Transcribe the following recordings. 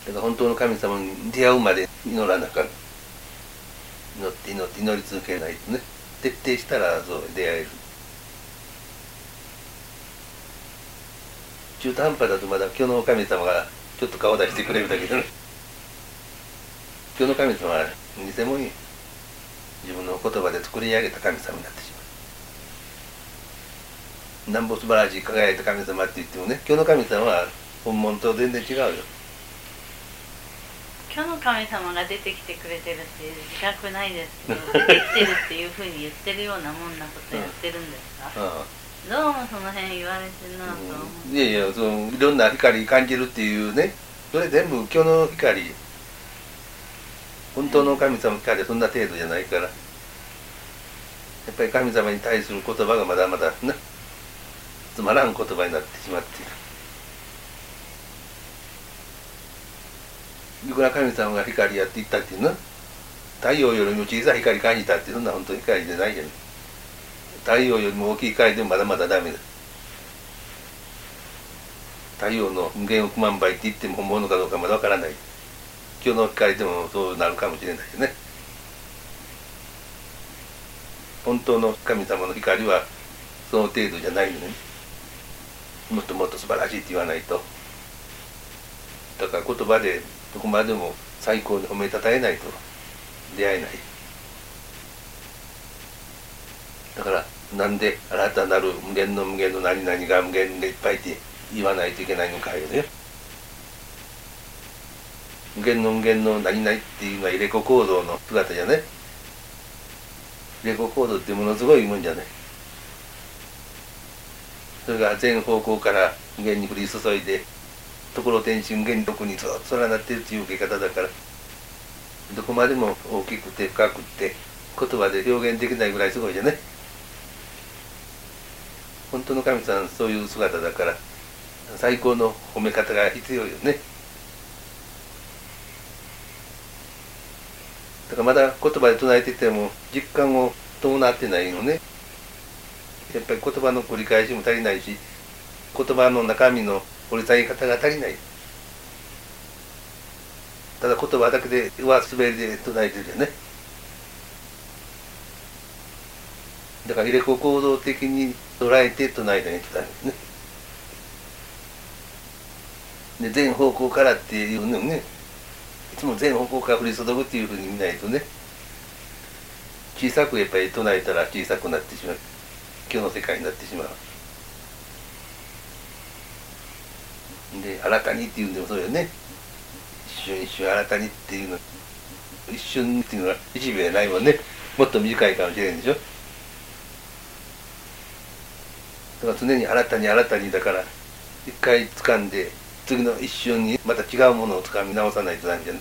だから本当の神様に出会うまで祈らなかん。祈って祈って祈り続けないとね、徹底したらそう出会える。中途半端だとまだ今日の神様がちょっと顔出してくれるだけでね。今日の神様は偽物に自分の言葉で作り上げた神様になってしまう。なんぼ素晴らしい輝いた神様って言ってもね、今日の神様は本物と全然違うよ。 今日の神様が出てきてくれてるっていう自覚ないですけど、出てきてるっていうふうに言ってるようなもんなこと言ってるんですか？どうもその辺言われてるなと思う。 いやいや、そのいろんな光感じるっていうね、それ全部今日の光、本当の神様の光はそんな程度じゃないから、やっぱり神様に対する言葉がまだまだなつまらん言葉になってしまっている。いくら神様が光やっていったっていうのは、太陽よりも小さい光感じたってそんな本当に光じゃないじゃない。太陽よりも大きい光でもまだまだダメだ。太陽の無限億万倍って言っても本物かどうかまだわからない。今日の光でもそうなるかもしれないよね。本当の神様の光はその程度じゃないのね。もっともっと素晴らしいって言わないと。だから言葉でどこまでも最高に褒めたたえないと出会えない。だからなんで新たなる無限の無限の何々が無限でいっぱいって言わないといけないのかよね。無限の無限の何々っていうのは入れ子構造の姿じゃね。入れ子構造ってものすごいもんじゃない。それが全方向から無限に降り注いで、ところ天心無限の奥にずっと連なっているという受け方だから、どこまでも大きくて深くて言葉で表現できないぐらいすごいじゃね。本当の神様はそういう姿だから、最高の褒め方が必要よね。だからまだ言葉で唱えてても実感を伴ってないのね。やっぱり言葉の繰り返しも足りないし、言葉の中身の掘り下げ方が足りない。ただ言葉だけで上滑りで唱えてるよね。だから入れ子行動的に捉えて唱えないとダメですね。で全方向からっていうのね、いつも全方向から降り注ぐっていうふうに見ないとね、小さくやっぱり唱えたら小さくなってしまう。今日の世界になってしまう。で新たにっていうんでもそうよね。一瞬一瞬新たにっていうの、一瞬っていうのは一秒じゃないもんね。もっと短いかもしれんでしょ。だから常に新たに新たにだから、一回掴んで次の一瞬にまた違うものを掴み直さないとダメじゃない。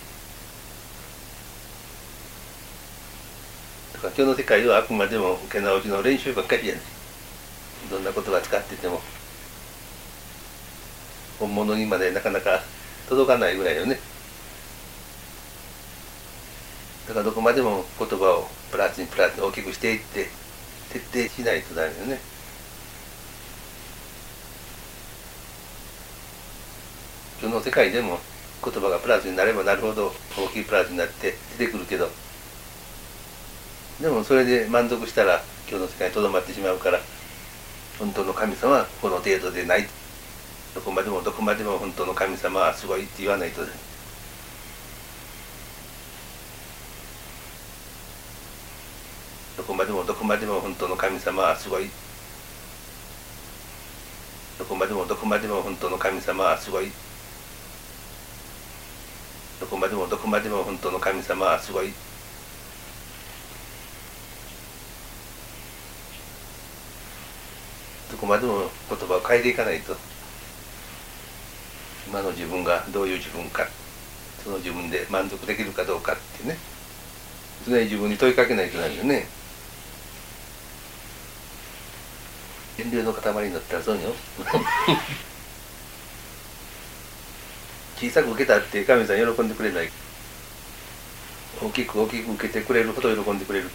だから今日の世界はあくまでも受け直しの練習ばっかりじゃない。どんなことが使ってても本物にまでなかなか届かないぐらいよね。だからどこまでも言葉をプラスにプラスに大きくしていって徹底しないとダメよね。今日の世界でも言葉がプラスになればなるほど大きいプラスになって出てくるけど、でもそれで満足したら今日の世界にとどまってしまうから、本当の神様はこの程度でない。どこまでもどこまでも本当の神様はすごいって言わないと。どこまでもどこまでも本当の神様はすごい。どこまでもどこまでも本当の神様はすごい。どこまでもどこまでも本当の神様はすごい。どこまでも言葉を変えていかないと、今の自分がどういう自分か、その自分で満足できるかどうかってね、常に自分に問いかけないとなるよね。遠慮の塊になったらそうよ。小さく受けたって神様喜んでくれない。大きく大きく受けてくれるほど喜んでくれる。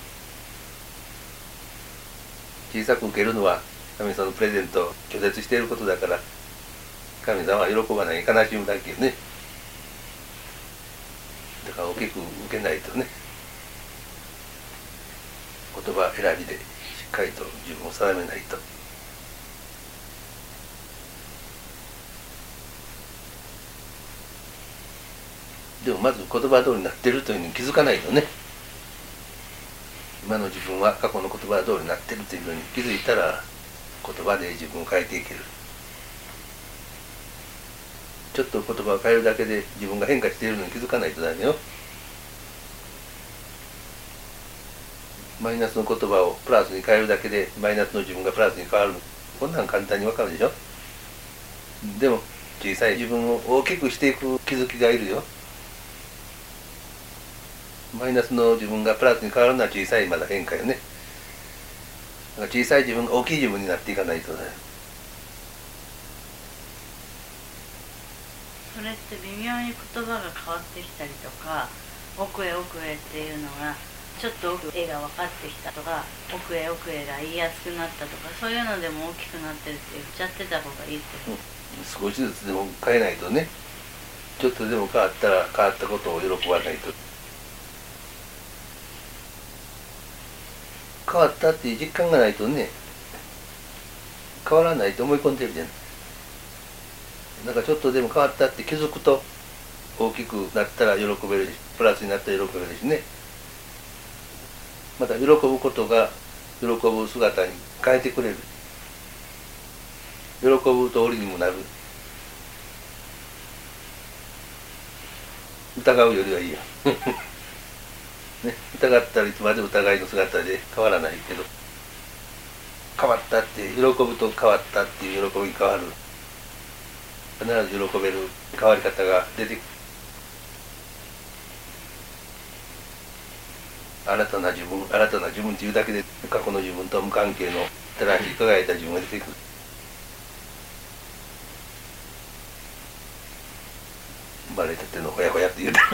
小さく受けるのは神様のプレゼントを拒絶していることだから、神様は喜ばない、悲しむだけよね。 だから大きく受けないとね、言葉選びでしっかりと自分を定めないと。でもまず言葉通りになってるというのに気づかないとね、今の自分は過去の言葉通りになってるというのに気づいたら、言葉で自分を変えていける。ちょっと言葉を変えるだけで自分が変化しているのに気づかないとダメよ。マイナスの言葉をプラスに変えるだけでマイナスの自分がプラスに変わる。こんなん簡単にわかるでしょ。でも小さい自分を大きくしていく気づきがいるよ。マイナスの自分がプラスに変わるのは小さいまだ変化よね。だから小さい自分が大きい自分になっていかないとね。 それって微妙に言葉が変わってきたりとか、奥へ奥へっていうのがちょっと奥へが分かってきたとか、奥へ奥へが言いやすくなったとか、そういうのでも大きくなってるって言っちゃってた方がいいって、 少しずつでも変えないとね。ちょっとでも変わったら変わったことを喜ばないと。変わったっていう実感がないとね、変わらないと思い込んでるじゃない。だからちょっとでも変わったって気づくと、大きくなったら喜べるし、プラスになったら喜べるしね。また喜ぶことが喜ぶ姿に変えてくれる。喜ぶ通りにもなる。疑うよりはいいよ。ね、疑ったらいつまで疑いの姿で変わらないけど、変わったって喜ぶと変わったっていう喜びに変わる。必ず喜べる変わり方が出てくる。新たな自分っていうだけで過去の自分と無関係の新しい輝いた自分が出てくる。生まれたてのほやほやって言うた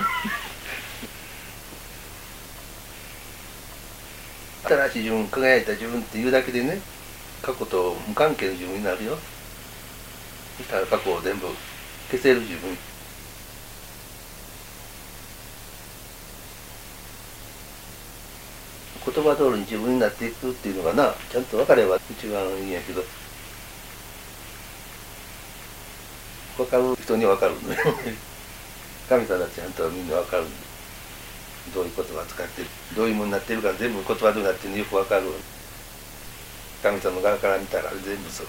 新しい自分、輝いた自分っていうだけでね、過去と無関係の自分になるよ。そしたら過去を全部消せる自分。言葉通りに自分になっていくっていうのがな、ちゃんと分かれば一番いいんやけど、分かる人には分かるのよ神様はちゃんとみんな分かる。どういう言葉使ってる、どういうものになってるか全部言葉どうなってるのよく分かる。神様側から見たら全部そう。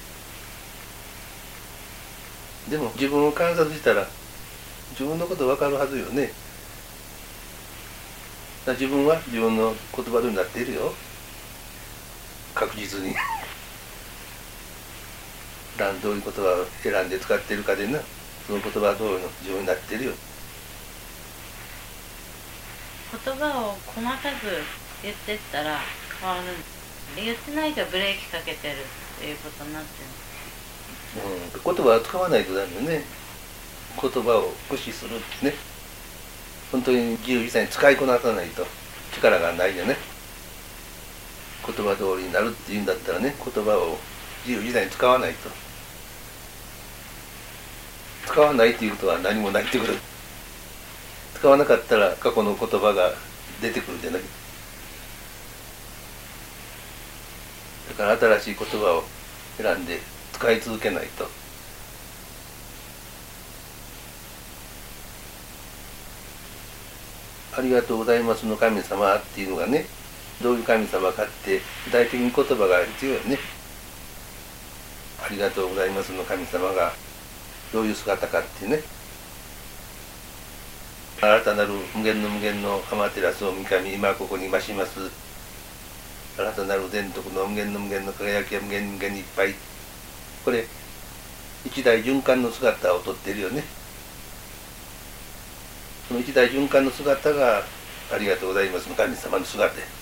でも自分を観察したら自分のこと分かるはずよね。自分は自分の言葉通りになっているよ、確実にどういう言葉を選んで使っているかでな、その言葉通りの自分になっているよ。 言葉を細かく言ってったら変わる。言ってないからブレーキかけてるっていうことになってる。 言葉を使わないとダメよね。言葉を駆使するってね、本当に自由自在に使いこなさないと力がないよね。言葉通りになるっていうんだったらね、言葉を自由自在に使わないと。使わないっていうことは何もないってこと。使わなかったら過去の言葉が出てくるんじゃない。だから新しい言葉を選んで使い続けないと。ありがとうございますの神様っていうのがね、どういう神様かって具体的に言葉が必要よね。ありがとうございますの神様がどういう姿かってね、新たなる無限の無限の天照大神、今ここに増します新たなる全徳の無限の無限の輝きは無限無限にいっぱい。これ一大循環の姿をとっているよね。その一大循環の姿がありがとうございますの神様の姿で、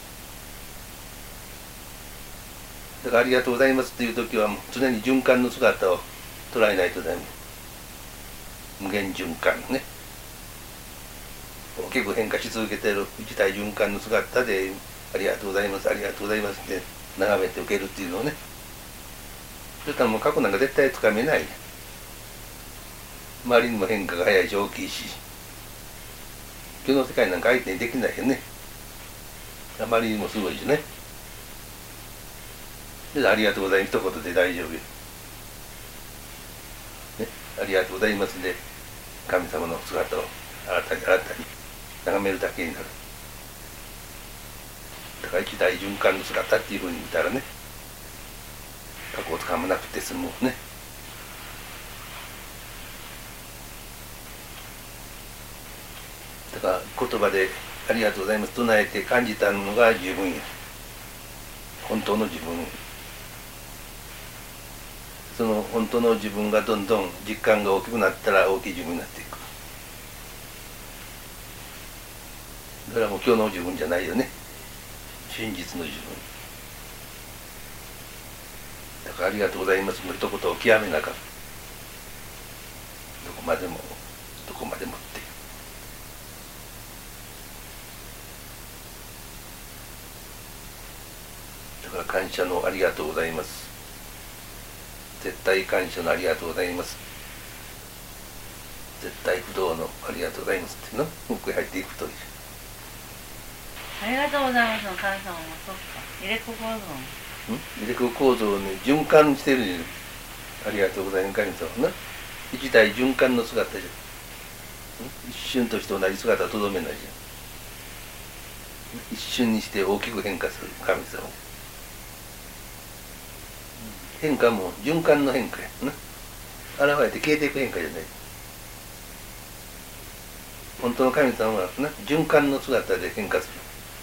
だからありがとうございますっていう時は常に循環の姿を捉えないとダメ。無限循環ね、大きく変化し続けている一大循環の姿でありがとうございますありがとうございますって眺めて受けるっていうのをね、そしたらもう過去なんか絶対つかめない。周りにも変化が早いし大きいし、 今日の世界なんか相手にできないよね。あまりにもすごいしね。で、ありがとうございます一言で大丈夫よ。ね、ありがとうございますで、神様の姿を新たに眺めるだけになる。だから一大循環の姿っていうふうに見たらね、過去をつかまなくて済むね。だから言葉でありがとうございます唱えて感じたのが十分や。本当の自分。その本当の自分がどんどん実感が大きくなったら大きい自分になっていく。だからもう今日の自分じゃないよね。真実の自分。だからありがとうございますの一言を極めなかった。どこまでもってだから感謝のありがとうございます。絶対感謝のありがとうございます。絶対不動のありがとうございますっていうの奥へ入っていくという。 ありがとうございますの神様もそっか入れ子構造入れ子構造をね循環してるじゃん。ありがとうございます神様な一大循環の姿じゃん。一瞬として同じ姿はとどめないじゃん。一瞬にして大きく変化する神様。変化も循環の変化やな。現れて消えていく変化じゃない。本当の神様はな循環の姿で変化する。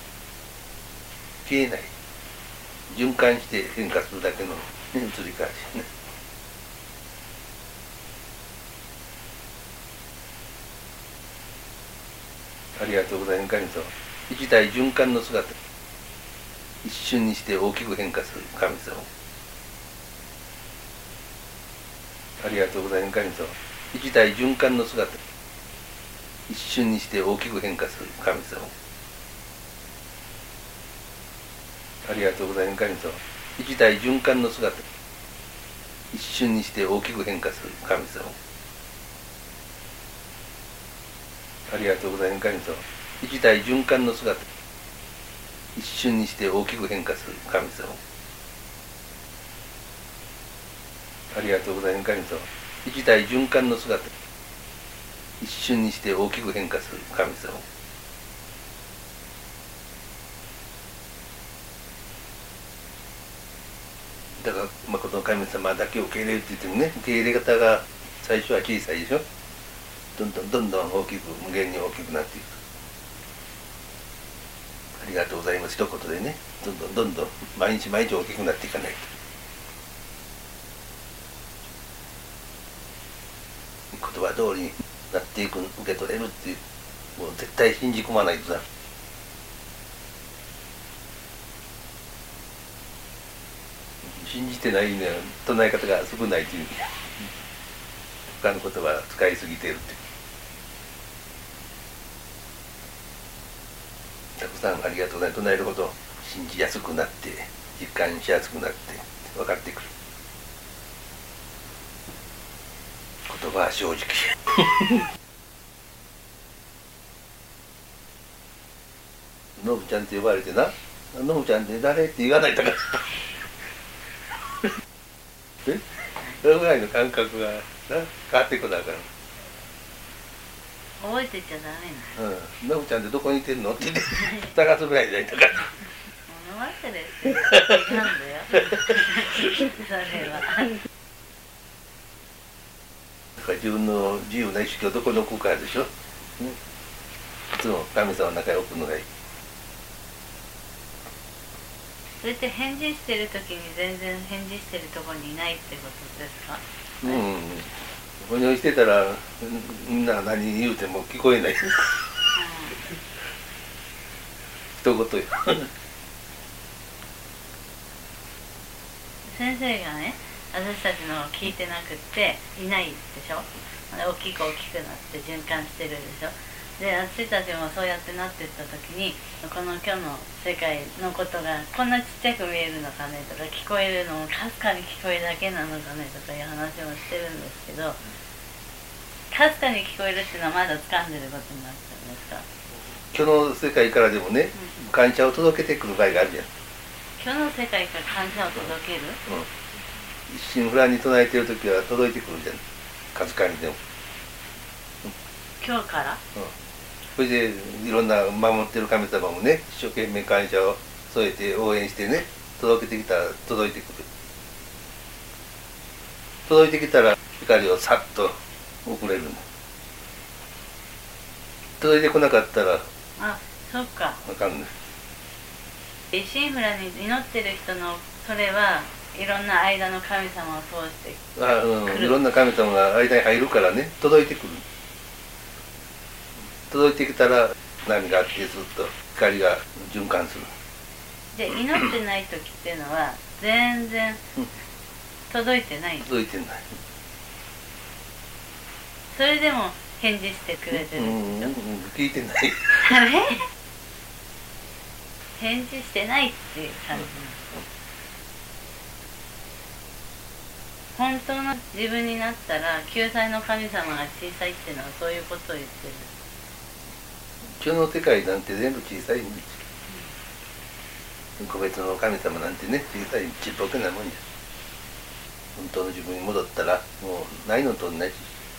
消えない。循環して変化するだけの、ね、移り変わりね。ありがとうございます神様。一大循環の姿。一瞬にして大きく変化する神様。ありがとうございます神様。一大循環の姿。一瞬にして大きく変化する神様。ありがとうございます神様。一大循環の姿。一瞬にして大きく変化する神様。ありがとうございます神様。一大循環の姿。一瞬にして大きく変化する神様。ありがとうございます神様。一大循環の姿。一瞬にして大きく変化する神様。だから誠の神様だけを受け入れるって言ってもね、受け入れ方が最初は小さいでしょ。どんどん大きく無限に大きくなっていく。ありがとうございます一言でね、どんどん毎日大きくなっていかないと。言葉通りになっていく、受け取れるっていう、もう絶対信じ込まないとさ。信じてないね、唱え方が少ないという。他の言葉は使いすぎてるっていう。たくさんありがとうございます唱えるほど信じやすくなって実感しやすくなって分かってくる。言葉は正直ノブちゃんって呼ばれてな、ノブちゃんって誰って言わないとかそれぐらいの感覚がな変わってくるだから。 覚えてちゃダメなのぶちゃんってどこにいてんのって言って探すぐらいじゃないとか物忘れって違うんだよそれはだから自分の自由な意識をどこに置くかでしょ、いつも神様の中に置くのがいい。 それって返事してる時に全然返事してるところにいないってことですか？ ここにしてたらみんな何言うても聞こえない、一言よ先生がね、私たちのを聞いてなくっていないでしょ。大きくなって循環してるでしょ。で、私たちもそうやってなっていった時に、この今日の世界のことがこんなちっちゃく見えるのかねとか、聞こえるのもかすかに聞こえるだけなのかねとかいう話もしてるんですけど、かすかに聞こえるっていうのはまだ掴んでることになっちゃうんですか？ 虚の世界からでもね、感謝を届けてくる場合があるじゃん。 虚の世界から感謝を届ける、 一心不乱に唱えてる時は届いてくるじゃん、かすかにでも。 今日から、 それでいろんな守ってる神様もね、一生懸命感謝を添えて応援してね、届けてきたら届いてくる。届いてきたら光をさっと送れるの。届いてこなかったらあ、そっか、 あかんね。 一心不乱に祈ってる人のそれはいろんな間の神様を通していろんな神様が間に入るからね、届いてくる。届いてきたら波があってずっと光が循環する。 で、祈ってない時っていうのは全然届いてない。 届いてない。 それでも返事してくれてるんでしょ。 聞いてない。 あれ返事してないっていう感じ。本当の自分になったら救済の神様が小さいっていうのはそういうことを言ってる。 虚の世界なんて全部小さいんですよ。個別の神様なんてね、小さいちっぽけなもんじゃ。本当の自分に戻ったらもうないのと同じ。だ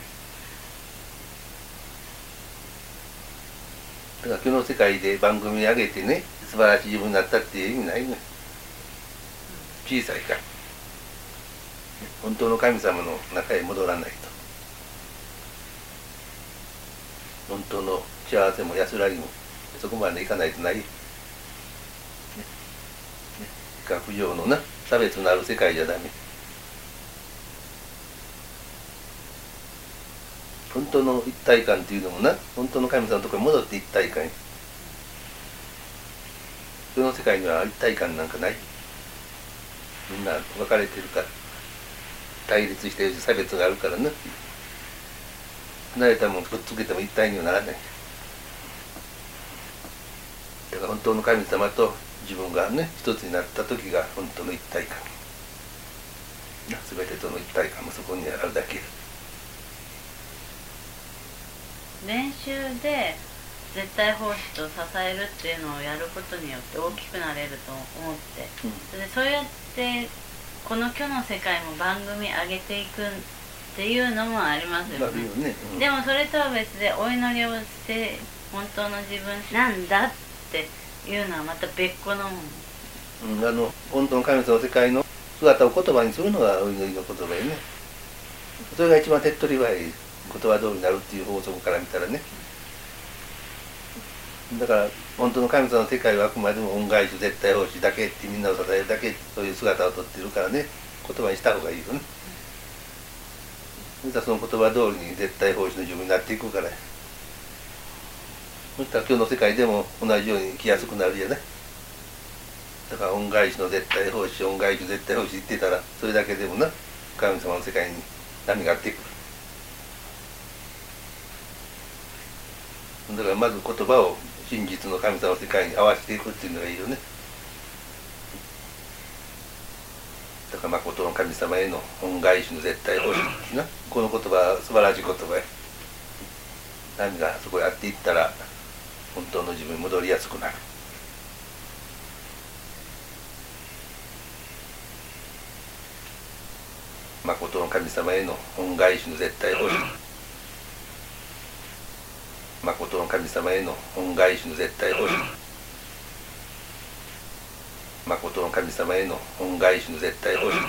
から虚の世界で番組上げてね、素晴らしい自分になったっていう意味ないのよ。小さいから。本当の神様の中へ戻らないと本当の幸せも安らぎもそこまでいかないとない。学上のな差別のある世界じゃダメ。本当の一体感っていうのもな、本当の神様のところに戻って一体感。その世界には一体感なんかない。みんな分かれてるから、対立している差別があるからな。離れたものくっつけても一体にはならない。だから本当の神様と自分がね一つになった時が本当の一体感。全てとの一体感もそこにあるだけ。 練習で絶対奉仕と支えるっていうのをやることによって大きくなれると思って、でそうやってこの虚の世界も番組上げていくっていうのもありますよね。でもそれとは別でお祈りをして本当の自分なんだっていうのはまた別個のもの。 本当の神様の世界の姿を言葉にするのがお祈りの言葉よね。それが一番手っ取り早い言葉通りになるっていう法則から見たらね。だから本当の神様の世界はあくまでも恩返し絶対奉仕だけってみんなを支えるだけそういう姿をとっているからね、言葉にした方がいいよね。そしたらその言葉通りに絶対奉仕の自分になっていくから。そしたら今日の世界でも同じように生きやすくなるじゃない。だから恩返しの絶対奉仕、恩返しの絶対奉仕言ってたらそれだけでもな神様の世界に波があってくる。だからまず言葉を真実の神様の世界に合わせていくっていうのがいいよね。だから誠の神様への恩返しの絶対奉仕ってな、この言葉は素晴らしい言葉や。波がそこへあっていったら本当の自分に戻りやすくなる。誠の神様への恩返しの絶対奉仕。誠の神様への恩返しの絶対奉仕。誠の神様への恩返しの絶対奉仕。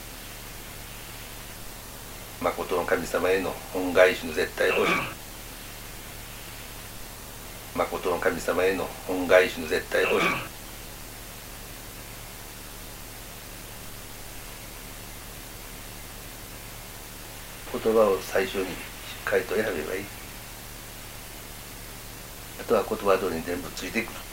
誠の神様への恩返しの絶対奉仕。誠の神様への恩返しの絶対奉仕。言葉を最初にしっかりと選べばいい。あとは言葉通りに全部ついてくる。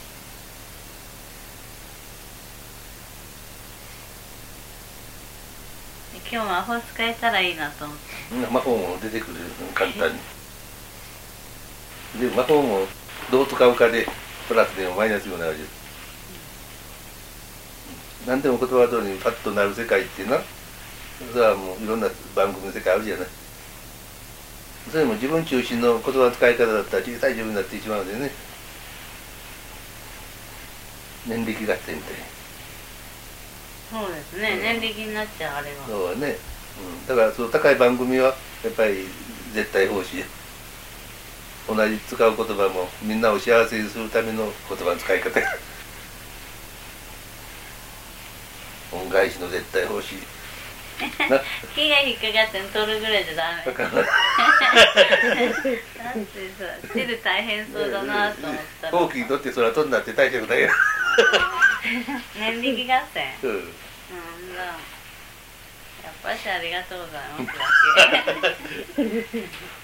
今日魔法使えたらいいなと思って。 魔法も出てくる簡単に。で魔法もどう使うかでプラスでもマイナスにもなるじゃん。何でも言葉通りにパッとなる世界っていうのはそれはもういろんな番組の世界あるじゃない。それも自分中心の言葉の使い方だったら小さい自分になってしまうのでね、 年力合戦って。 そうですね、年力になっちゃうあれは。 そうね、だからその高い番組はやっぱり絶対奉仕。同じ使う言葉もみんなを幸せにするための言葉の使い方。恩返しの絶対奉仕。 木が引っかかって取るぐらいじゃダメ。だってさ、手で大変そうだなと思ったら。 ほうきにとってそれは取んなって大したことないや。 年力合戦。 うん。 やっぱしありがとうございますだけ。